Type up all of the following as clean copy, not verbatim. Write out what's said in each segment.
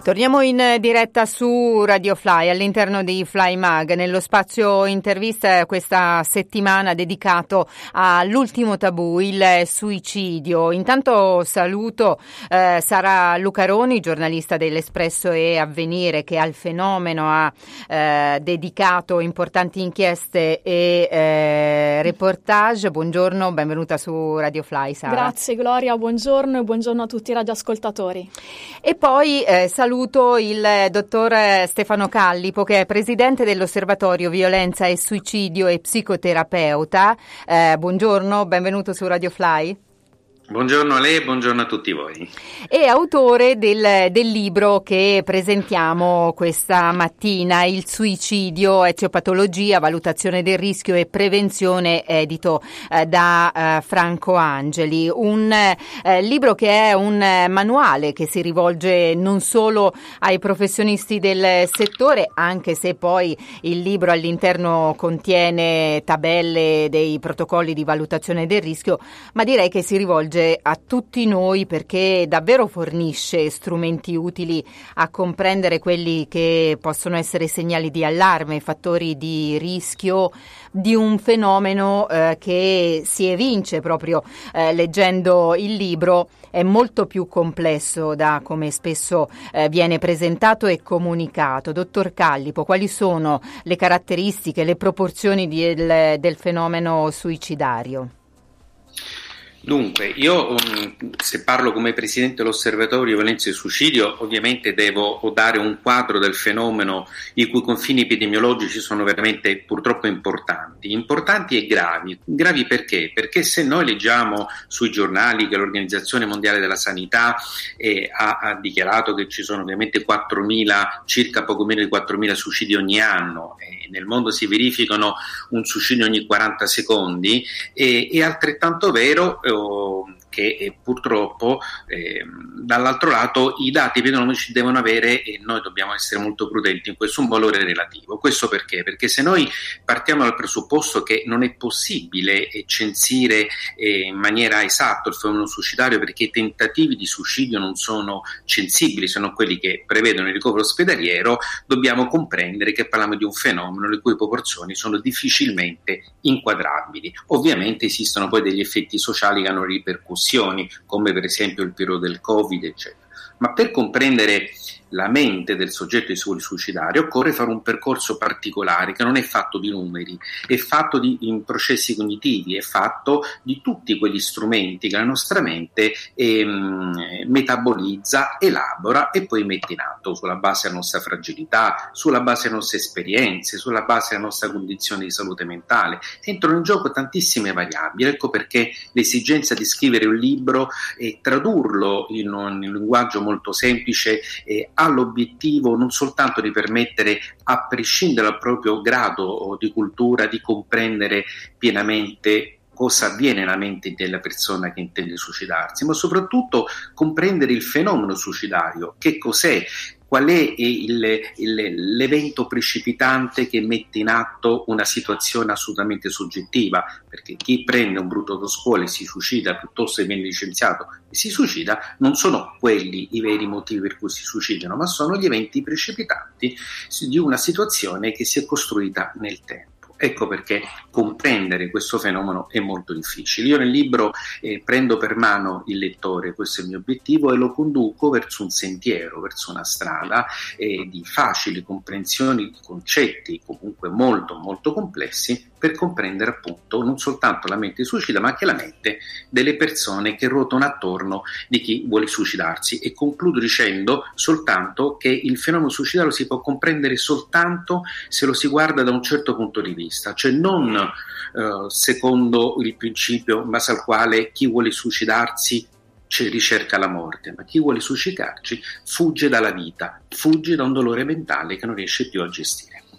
Torniamo in diretta su Radio Fly all'interno di Fly Mag nello spazio intervista questa settimana dedicato all'ultimo tabù, il suicidio. Intanto saluto Sara Lucaroni, giornalista dell'Espresso e Avvenire, che al fenomeno ha dedicato importanti inchieste e reportage. Buongiorno, benvenuta su Radio Fly, Sara. Grazie Gloria, buongiorno e buongiorno a tutti i radioascoltatori. E poi saluto il dottor Stefano Callipo, che è presidente dell'Osservatorio Violenza e Suicidio e psicoterapeuta. Buongiorno, benvenuto su Radio Fly. Buongiorno a lei e buongiorno a tutti voi. E autore del libro che presentiamo questa mattina, Il suicidio, etiopatologia, valutazione del rischio e prevenzione, edito da Franco Angeli. Un libro che è un manuale che si rivolge non solo ai professionisti del settore, anche se poi il libro all'interno contiene tabelle dei protocolli di valutazione del rischio, ma direi che si rivolge a tutti noi perché davvero fornisce strumenti utili a comprendere quelli che possono essere segnali di allarme, fattori di rischio di un fenomeno che si evince proprio leggendo il libro. È molto più complesso da come spesso viene presentato e comunicato. Dottor Callipo, quali sono le caratteristiche, le proporzioni del fenomeno suicidario? Dunque, io se parlo come presidente dell'Osservatorio Violenza e Suicidio, ovviamente devo dare un quadro del fenomeno i cui confini epidemiologici sono veramente purtroppo importanti e gravi. Gravi perché? Perché se noi leggiamo sui giornali che l'Organizzazione Mondiale della Sanità ha dichiarato che ci sono ovviamente circa poco meno di 4.000 suicidi ogni anno, e nel mondo si verificano un suicidio ogni 40 secondi, è altrettanto vero che purtroppo dall'altro lato i dati epidemiologici devono avere, e noi dobbiamo essere molto prudenti in questo, un valore relativo. Questo perché? Perché se noi partiamo dal presupposto che non è possibile censire in maniera esatta il fenomeno suicidario, perché i tentativi di suicidio non sono censibili, sono quelli che prevedono il ricovero ospedaliero, dobbiamo comprendere che parliamo di un fenomeno le cui proporzioni sono difficilmente inquadrabili. Ovviamente esistono poi degli effetti sociali che hanno ripercussioni, come per esempio il periodo del Covid, eccetera. Ma per comprendere la mente del soggetto suicidario occorre fare un percorso particolare che non è fatto di numeri, è fatto di processi cognitivi, è fatto di tutti quegli strumenti che la nostra mente metabolizza, elabora e poi mette in atto sulla base della nostra fragilità, sulla base delle nostre esperienze, sulla base della nostra condizione di salute mentale. Entrano in gioco tantissime variabili. Ecco perché l'esigenza di scrivere un libro e tradurlo in un linguaggio molto semplice ha l'obiettivo non soltanto di permettere, a prescindere dal proprio grado di cultura, di comprendere pienamente cosa avviene nella mente della persona che intende suicidarsi, ma soprattutto comprendere il fenomeno suicidario, che cos'è, qual è l'evento precipitante che mette in atto una situazione assolutamente soggettiva, perché chi prende un brutto voto scuola e si suicida piuttosto che viene licenziato e si suicida non sono quelli i veri motivi per cui si suicidano, ma sono gli eventi precipitanti di una situazione che si è costruita nel tempo. Ecco perché comprendere questo fenomeno è molto difficile. Io nel libro prendo per mano il lettore, questo è il mio obiettivo, e lo conduco verso un sentiero, verso una strada di facili comprensioni di concetti comunque molto molto complessi, per comprendere appunto non soltanto la mente suicida, ma anche la mente delle persone che ruotano attorno di chi vuole suicidarsi. E concludo dicendo soltanto che il fenomeno suicidario si può comprendere soltanto se lo si guarda da un certo punto di vista, cioè non secondo il principio in base al quale chi vuole suicidarsi ricerca la morte, ma chi vuole suicidarci fugge dalla vita, fugge da un dolore mentale che non riesce più a gestire.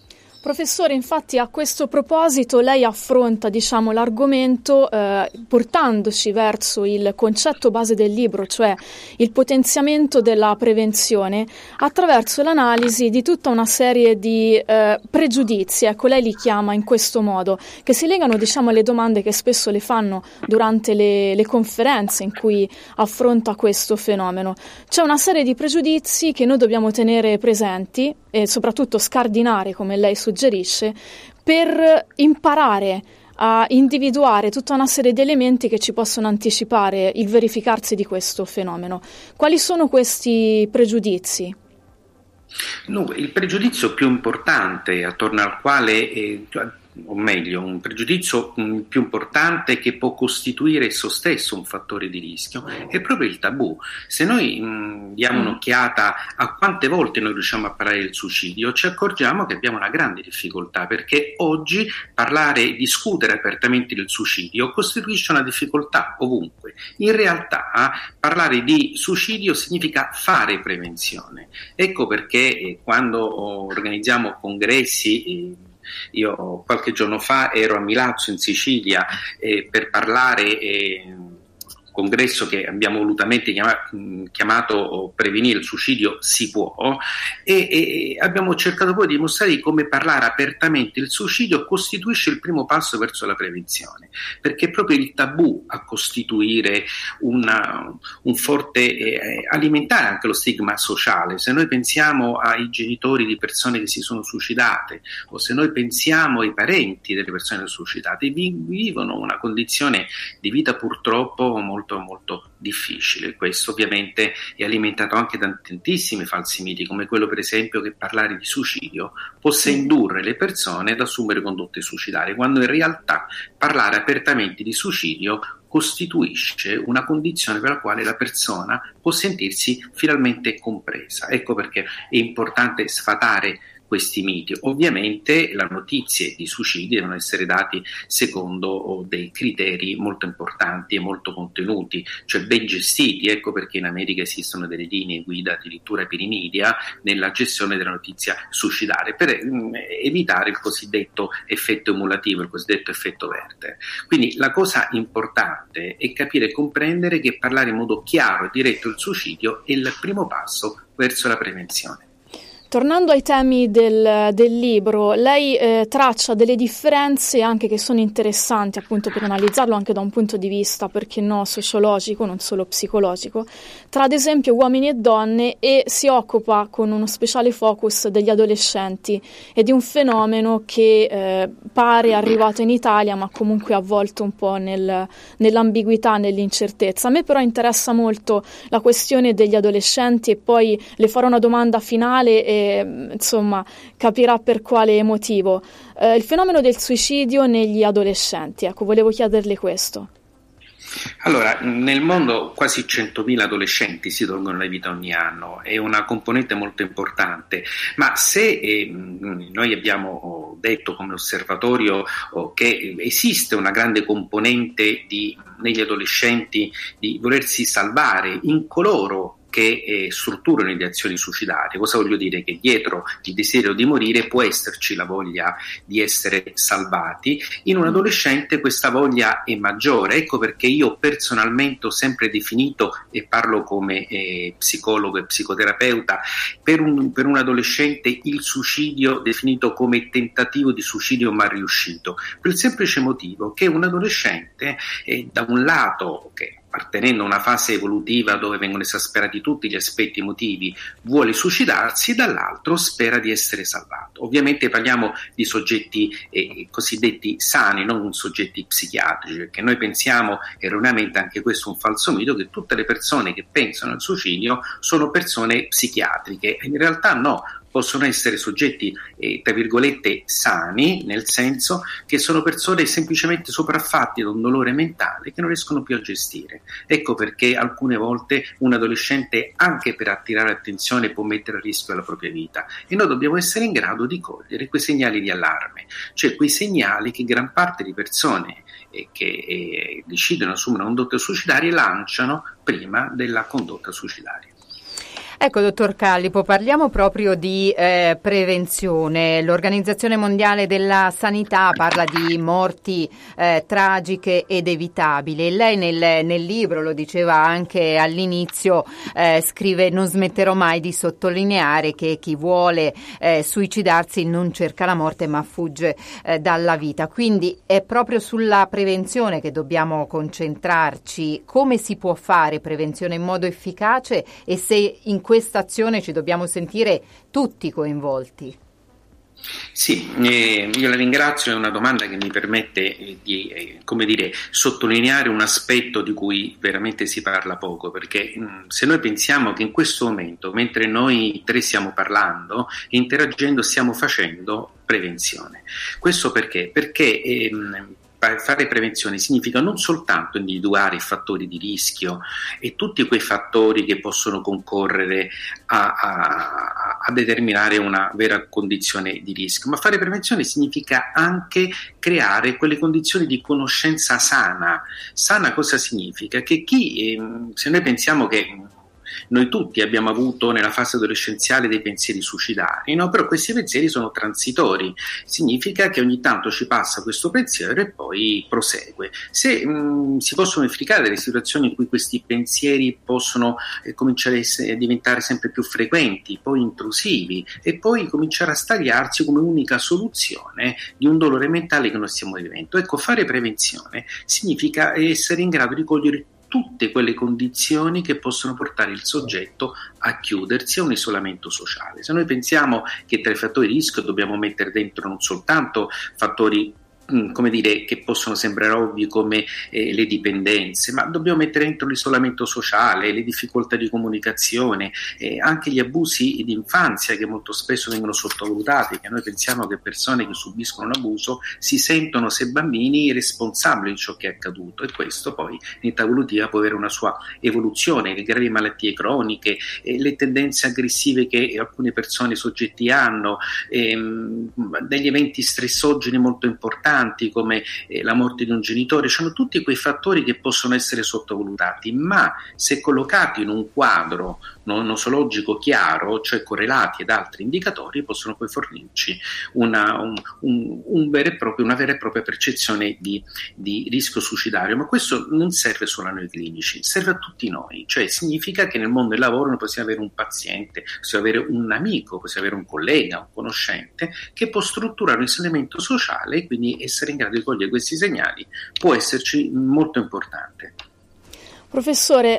Professore, infatti a questo proposito lei affronta, l'argomento portandoci verso il concetto base del libro, cioè il potenziamento della prevenzione, attraverso l'analisi di tutta una serie di pregiudizi, ecco, lei li chiama in questo modo, che si legano, alle domande che spesso le fanno durante le conferenze in cui affronta questo fenomeno. C'è una serie di pregiudizi che noi dobbiamo tenere presenti e soprattutto scardinare, come lei suggerisce, per imparare a individuare tutta una serie di elementi che ci possono anticipare il verificarsi di questo fenomeno. Quali sono questi pregiudizi? Il pregiudizio più importante attorno al quale, o meglio, un pregiudizio più importante che può costituire esso stesso un fattore di rischio, è proprio il tabù. Se noi diamo un'occhiata a quante volte noi riusciamo a parlare del suicidio, ci accorgiamo che abbiamo una grande difficoltà, perché oggi discutere apertamente del suicidio costituisce una difficoltà ovunque. In realtà parlare di suicidio significa fare prevenzione. Ecco perché quando organizziamo congressi, io qualche giorno fa ero a Milazzo in Sicilia per parlare congresso che abbiamo volutamente chiamato Prevenire il suicidio si può, e abbiamo cercato poi di dimostrare come parlare apertamente il suicidio costituisce il primo passo verso la prevenzione, perché è proprio il tabù a costituire un forte alimentare anche lo stigma sociale. Se noi pensiamo ai genitori di persone che si sono suicidate, o se noi pensiamo ai parenti delle persone suicidate, vivono una condizione di vita purtroppo molto difficile. Questo ovviamente è alimentato anche da tantissimi falsi miti, come quello per esempio che parlare di suicidio possa indurre le persone ad assumere condotte suicidarie, quando in realtà parlare apertamente di suicidio costituisce una condizione per la quale la persona può sentirsi finalmente compresa. Ecco perché è importante sfatare questi miti. Ovviamente le notizie di suicidi devono essere dati secondo dei criteri molto importanti e molto contenuti, cioè ben gestiti. Ecco perché in America esistono delle linee guida addirittura per i media nella gestione della notizia suicidaria, per evitare il cosiddetto effetto emulativo, il cosiddetto effetto Werther. Quindi la cosa importante è capire e comprendere che parlare in modo chiaro e diretto del suicidio è il primo passo verso la prevenzione. Tornando ai temi del libro, lei traccia delle differenze anche che sono interessanti appunto per analizzarlo anche da un punto di vista, perché no, sociologico, non solo psicologico, tra ad esempio uomini e donne, e si occupa con uno speciale focus degli adolescenti e di un fenomeno che pare arrivato in Italia ma comunque avvolto un po' nell'ambiguità, nell'incertezza. A me però interessa molto la questione degli adolescenti e poi le farò una domanda finale e capirà per quale motivo. Il fenomeno del suicidio negli adolescenti, ecco, volevo chiederle questo. Allora, nel mondo quasi 100.000 adolescenti si tolgono la vita ogni anno, è una componente molto importante, ma se noi abbiamo detto come osservatorio che esiste una grande componente negli adolescenti di volersi salvare in coloro che strutturano le azioni suicidarie. Cosa voglio dire? Che dietro il desiderio di morire può esserci la voglia di essere salvati. In un adolescente questa voglia è maggiore. Ecco perché io personalmente ho sempre definito, e parlo come psicologo e psicoterapeuta, per un adolescente il suicidio definito come tentativo di suicidio mal riuscito, per il semplice motivo che un adolescente da un lato, che appartenendo a una fase evolutiva dove vengono esasperati tutti gli aspetti emotivi, vuole suicidarsi, dall'altro spera di essere salvato. Ovviamente parliamo di soggetti cosiddetti sani, non soggetti psichiatrici, perché noi pensiamo erroneamente, anche questo è un falso mito, che tutte le persone che pensano al suicidio sono persone psichiatriche. In realtà no, possono essere soggetti, tra virgolette, sani, nel senso che sono persone semplicemente sopraffatti da un dolore mentale che non riescono più a gestire. Ecco perché alcune volte un adolescente, anche per attirare attenzione, può mettere a rischio la propria vita, e noi dobbiamo essere in grado di cogliere quei segnali di allarme, cioè quei segnali che gran parte di persone che decidono di assumere una condotta suicidaria lanciano prima della condotta suicidaria. Ecco, dottor Callipo, parliamo proprio di prevenzione. L'Organizzazione Mondiale della Sanità parla di morti tragiche ed evitabili. Lei nel libro, lo diceva anche all'inizio, scrive: non smetterò mai di sottolineare che chi vuole suicidarsi non cerca la morte ma fugge dalla vita. Quindi è proprio sulla prevenzione che dobbiamo concentrarci. Come si può fare prevenzione in modo efficace e se in questa azione ci dobbiamo sentire tutti coinvolti? Sì, io la ringrazio, è una domanda che mi permette di sottolineare un aspetto di cui veramente si parla poco, perché se noi pensiamo che in questo momento, mentre noi tre stiamo parlando e interagendo, stiamo facendo prevenzione. Questo perché? Perché fare prevenzione significa non soltanto individuare i fattori di rischio e tutti quei fattori che possono concorrere a determinare una vera condizione di rischio, ma fare prevenzione significa anche creare quelle condizioni di conoscenza sana. Sana cosa significa? Che se noi pensiamo che noi tutti abbiamo avuto nella fase adolescenziale dei pensieri suicidari, no? Però questi pensieri sono transitori, significa che ogni tanto ci passa questo pensiero e poi prosegue. Se si possono verificare delle situazioni in cui questi pensieri possono cominciare a diventare sempre più frequenti, poi intrusivi e poi cominciare a stagliarsi come unica soluzione di un dolore mentale che noi stiamo vivendo. Ecco, fare prevenzione significa essere in grado di cogliere tutte quelle condizioni che possono portare il soggetto a chiudersi a un isolamento sociale. Se noi pensiamo che tra i fattori di rischio dobbiamo mettere dentro non soltanto fattori che possono sembrare ovvi come le dipendenze, ma dobbiamo mettere dentro l'isolamento sociale, le difficoltà di comunicazione, anche gli abusi di infanzia che molto spesso vengono sottovalutati, che noi pensiamo che persone che subiscono un abuso si sentono, se bambini, responsabili di ciò che è accaduto, e questo poi in età evolutiva può avere una sua evoluzione, le gravi malattie croniche, le tendenze aggressive che alcune persone soggetti hanno, degli eventi stressogeni molto importanti come la morte di un genitore. Sono tutti quei fattori che possono essere sottovalutati, ma se collocati in un quadro nosologico chiaro, cioè correlati ad altri indicatori, possono poi fornirci una vera e propria percezione di rischio suicidario. Ma questo non serve solo a noi clinici, serve a tutti noi, cioè significa che nel mondo del lavoro noi possiamo avere un paziente, possiamo avere un amico, possiamo avere un collega, un conoscente che può strutturare un isolamento sociale e quindi essere in grado di cogliere questi segnali può esserci molto importante. Professore,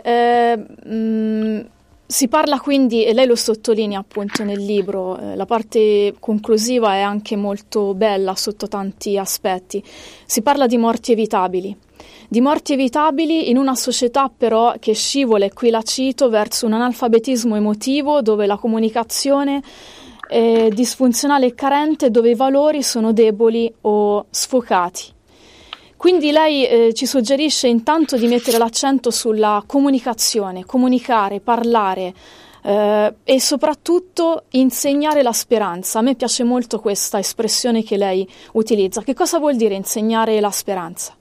si parla quindi, e lei lo sottolinea appunto nel libro, la parte conclusiva è anche molto bella sotto tanti aspetti, si parla di morti evitabili in una società però che scivola, e qui la cito, verso un analfabetismo emotivo dove la comunicazione è disfunzionale e carente, dove i valori sono deboli o sfocati. Quindi lei ci suggerisce intanto di mettere l'accento sulla comunicazione, comunicare, parlare e soprattutto insegnare la speranza. A me piace molto questa espressione che lei utilizza. Che cosa vuol dire insegnare la speranza?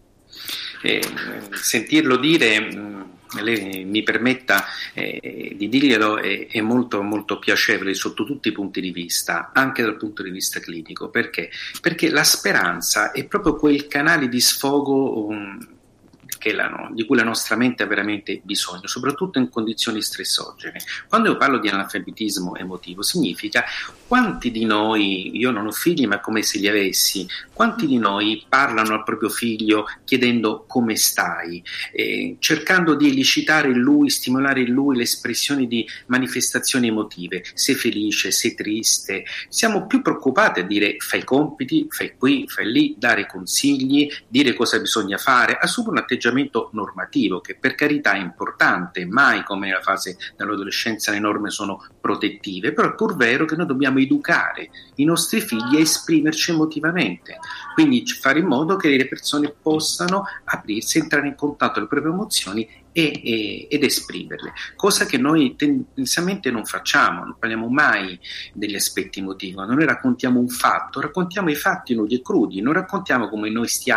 Sentirlo dire, lei mi permetta di dirglielo, è molto molto piacevole sotto tutti i punti di vista, anche dal punto di vista clinico. Perché? Perché la speranza è proprio quel canale di sfogo di cui la nostra mente ha veramente bisogno, soprattutto in condizioni stressogene. Quando io parlo di analfabetismo emotivo, significa quanti di noi, io non ho figli ma come se li avessi, quanti di noi parlano al proprio figlio chiedendo come stai, cercando di elicitare in lui, stimolare in lui le espressioni di manifestazioni emotive, sei felice, sei triste. Siamo più preoccupati a dire fai i compiti, fai qui, fai lì, dare consigli, dire cosa bisogna fare, assumere un atteggiamento normativo che per carità è importante, mai come nella fase dell'adolescenza le norme sono protettive, però è pur vero che noi dobbiamo educare i nostri figli a esprimerci emotivamente, quindi fare in modo che le persone possano aprirsi, entrare in contatto con le proprie emozioni ed esprimerle, cosa che noi tendenzialmente non facciamo, non parliamo mai degli aspetti emotivi. Quando noi raccontiamo un fatto, raccontiamo i fatti nudi e crudi, non raccontiamo come noi stiamo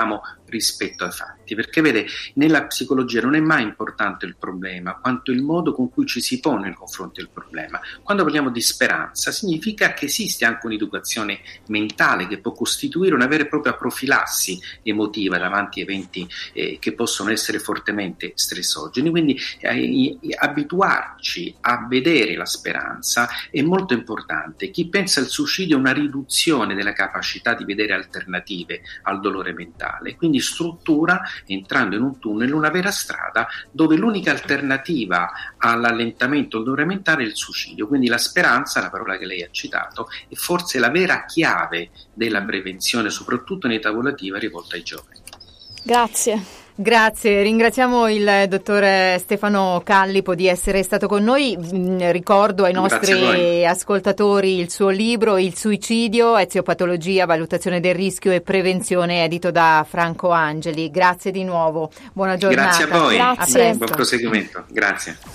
rispetto ai fatti, perché vede, nella psicologia non è mai importante il problema quanto il modo con cui ci si pone nei confronti del problema. Quando parliamo di speranza significa che esiste anche un'educazione mentale che può costituire una vera e propria profilassi emotiva davanti a eventi che possono essere fortemente stressogeni, quindi abituarci a vedere la speranza è molto importante. Chi pensa al suicidio è una riduzione della capacità di vedere alternative al dolore mentale, quindi struttura, entrando in un tunnel, una vera strada dove l'unica alternativa all'allentamento del dolore mentale è il suicidio. Quindi la speranza, la parola che lei ha citato, è forse la vera chiave della prevenzione, soprattutto in età evolutiva rivolta ai giovani. Grazie, ringraziamo il dottor Stefano Callipo di essere stato con noi. Ricordo ai nostri ascoltatori il suo libro Il suicidio, eziopatologia, valutazione del rischio e prevenzione, edito da Franco Angeli. Grazie di nuovo, buona giornata. Grazie a voi, Grazie. buon proseguimento, grazie.